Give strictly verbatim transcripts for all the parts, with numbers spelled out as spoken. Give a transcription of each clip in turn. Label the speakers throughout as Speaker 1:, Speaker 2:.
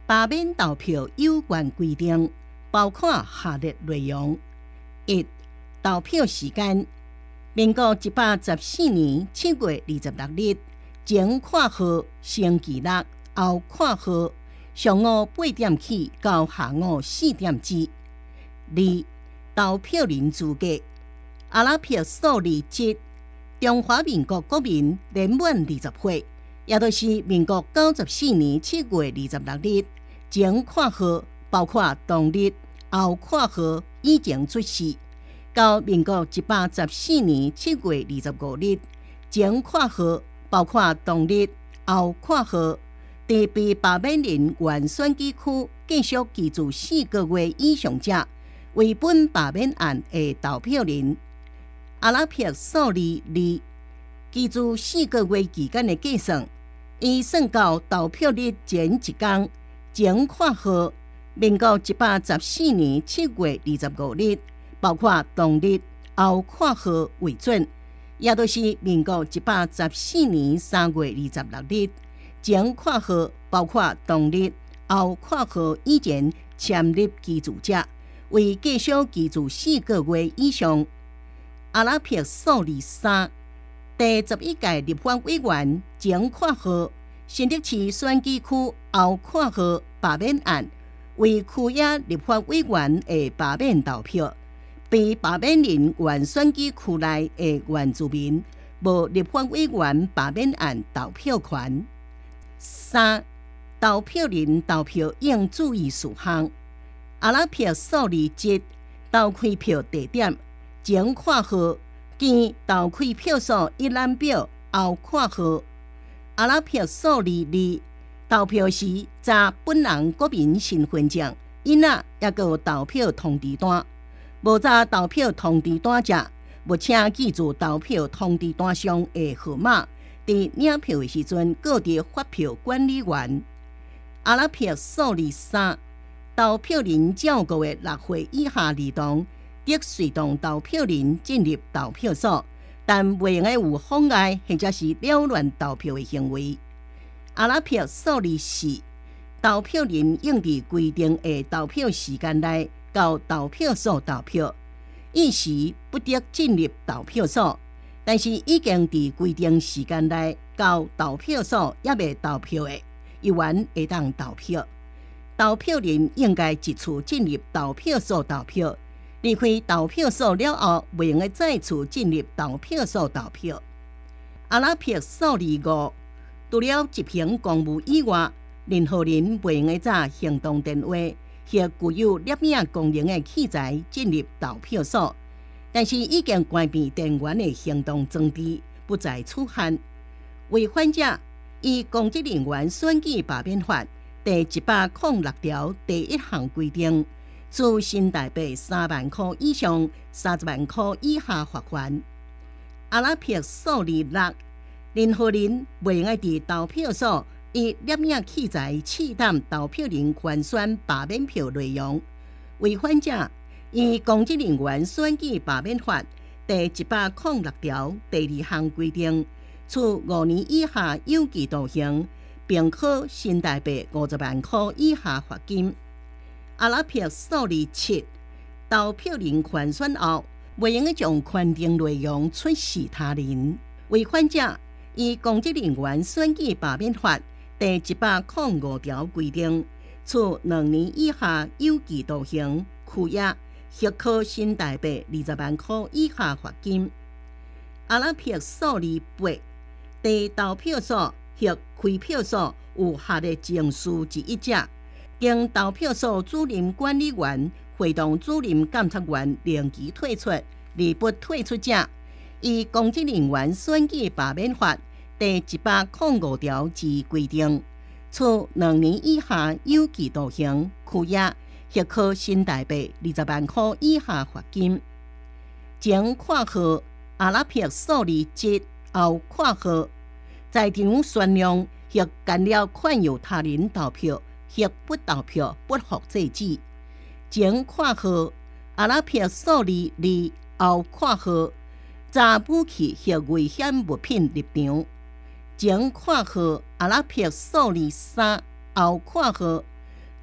Speaker 1: 罢免投票有关规定，包括下列内容：一、投票时间：民国一百十四年七月二十六日，前括号星期六，后括号上午八点起到下午四点止。二、投票人资格：阿拉伯数字七，中华民国国民年满二十岁，也就是民国九十四年七月二十六日，前括号包括当日，后括號以前出世，到民國一百十四年七月二十五日，前括號包括當日，後括號地被罷免人原選舉區繼續居住四個月以上者，為本罷免案的投票人。阿拉伯數字二，居住四個月期間的計算，依算到投票日前一天，前括號民國一百十四年七月二十五日，包括當日，後括號為準，也就是民國一百十四年三月二十六日，前括號包括當日，後括號以前簽入居住者，為繼續居住四個月以上。阿拉伯數字三，第十一屆立法委員前括號新竹市選舉區後括號罷免案，為區野立法委員的罷免投票，被罷免人原選舉區內的原住民無立法委員罷免案投票權。三、投票人投票應注意事項：阿拉伯數字一，投開票地點，前括號見投開票所一覽表，後括號阿拉伯數字二，投票時查本人國民身份證、囡仔也個投票通知單。無查投票通知單者，務請記住投票通知單上的號碼。佇領票的時陣，告知發票管理員。阿拉伯數字三，投票人照顧的六歲以下兒童，得隨同投票人進入投票所，但袂用有妨礙或者是擾亂投票的行為。阿拉伯數字四，投票人應佇規定的投票時間內到投票所投票，依時不得進入投票所。但是已經佇規定時間內到投票所也未投票的，依然會當投票。投票人應該一次進入投票所投票，離開投票所了後，袂用再次進入投票所投票。阿拉伯數字五，除了執行公務以外，任何人袂用揸行動電話或具有攝影功能的器材進入投票所。但是已經關閉電源的行動裝置不在此限。違反者依《公職人員選舉罷免法》第一百零六條第一項規定，處新台幣三萬塊以上三十萬塊以下罰款。阿拉伯數字六，任何人袂用佇投票所以攝影器材試探投票人換選罷免票內容。違反者依《公職人員選舉罷免法》第一百零六條第二項規定，處五年以下有期徒刑，並可新台幣五十萬塊以下罰金。阿拉伯數字七，投票人換選後，袂用將權定內容出示他人。違反者依《公職人員選舉罷免法》第一百零五條規定，處兩年以下有期徒刑、拘役，或可新台幣二十萬塊以下罰金。阿拉伯數字八，佇投票所或開票所有下列證書之一者，經投票所主任管理員會同主任監察員令其退出，而不退出者，依《公職人員選舉罷免法》第一百零五條之規定，處兩年以下有期徒刑、拘役，或可新台幣二十萬塊以下罰金。前括號阿拉伯數字七，後括號在場宣揚或干擾勸誘他人投票或不投票不服制止。前括號阿拉伯數字二，後括號揸武器或危險物品入場。前括號阿拉伯數字三，後括號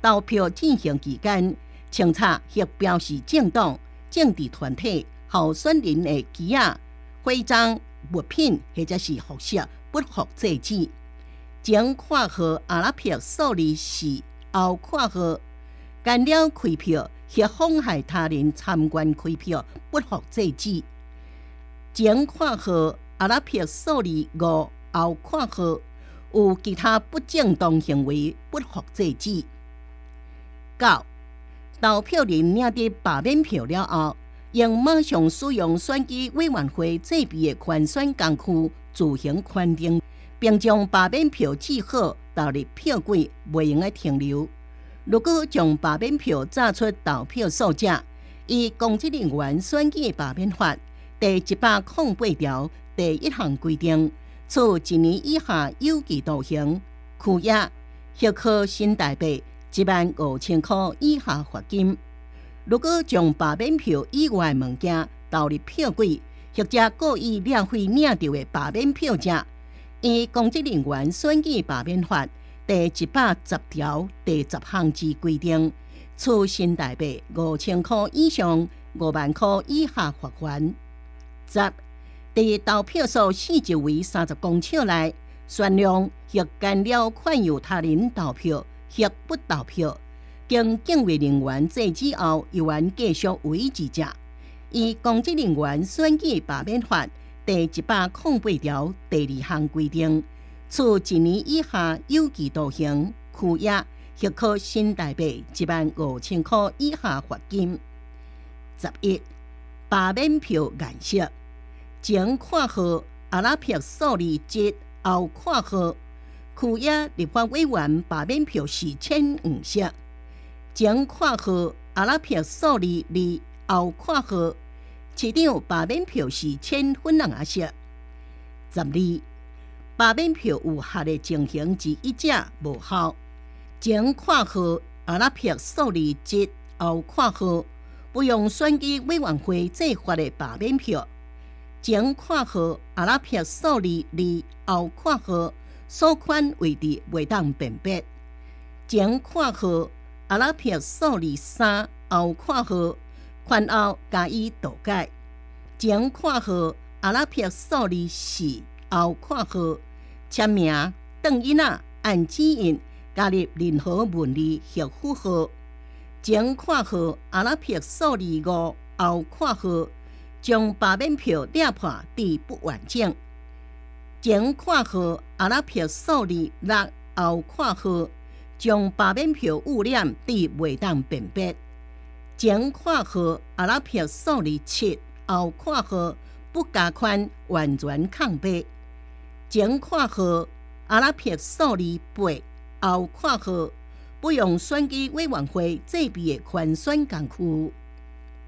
Speaker 1: 投票进行期间，清查或标示政党、政治团体、候选人的旗仔、徽章、物品或者是服饰不符制止。前括号阿拉伯数字是后括号干扰开票或妨害他人参观开票不符制止。前括号阿拉伯数字五后括号有其他不正当行为不符制止。九、投票人领到罢免票了后，应马上使用选举委员会制备的圈选工具自行圈定，并将罢免票记好，投入票柜，袂用来停留。如果将罢免票炸出投票数值，依《公职人员选举罢免法》第一百零八条第一项规定，处一年以下有期徒刑、拘役，或科新台币一万五千块以下罚金。如果将罢免票以外的物件投入票柜，或者故意浪费领到的罢免票者，依《公职人员选举罢免法》第一百十条第十项之规定，处新台币五千块以上五万块以下罚款。十、伫投票所四周围三十公尺内，宣扬或干扰劝诱他人投票或不投票，经警卫人员制止后，依然继续维持者，依《公职人员选举罢免法》第一百零八条第二项规定，处一年以下有期徒刑、拘役，或科新台币一万五千块以下罚金。十一、罢免票颜色，前括号阿拉伯数字一后括号区域立法委员罢免票是浅黄色，前括号阿拉伯数字二后括号市长罢免票是浅粉红色。十二、罢免票有效的情形之一者无效，前括号阿拉伯数字一后括号不用选举委员会制发的罢免票，前括号阿拉伯数字二后括号所款位置袂当辨别，前括号阿拉伯数字三后括号款后加以涂改，前括号阿拉伯数字四后括号签名、邓囡仔按指印加入任何文字或符号，前括号阿拉伯数字五后括号将罢免票裂破至不完整，前括号阿拉伯数字六后括号将罢免票污染至袂当辨别，前括号阿拉伯数字七后括号不加宽完全空白，前括号阿拉伯数字八后括号不用选举委员会制备的圈选工具。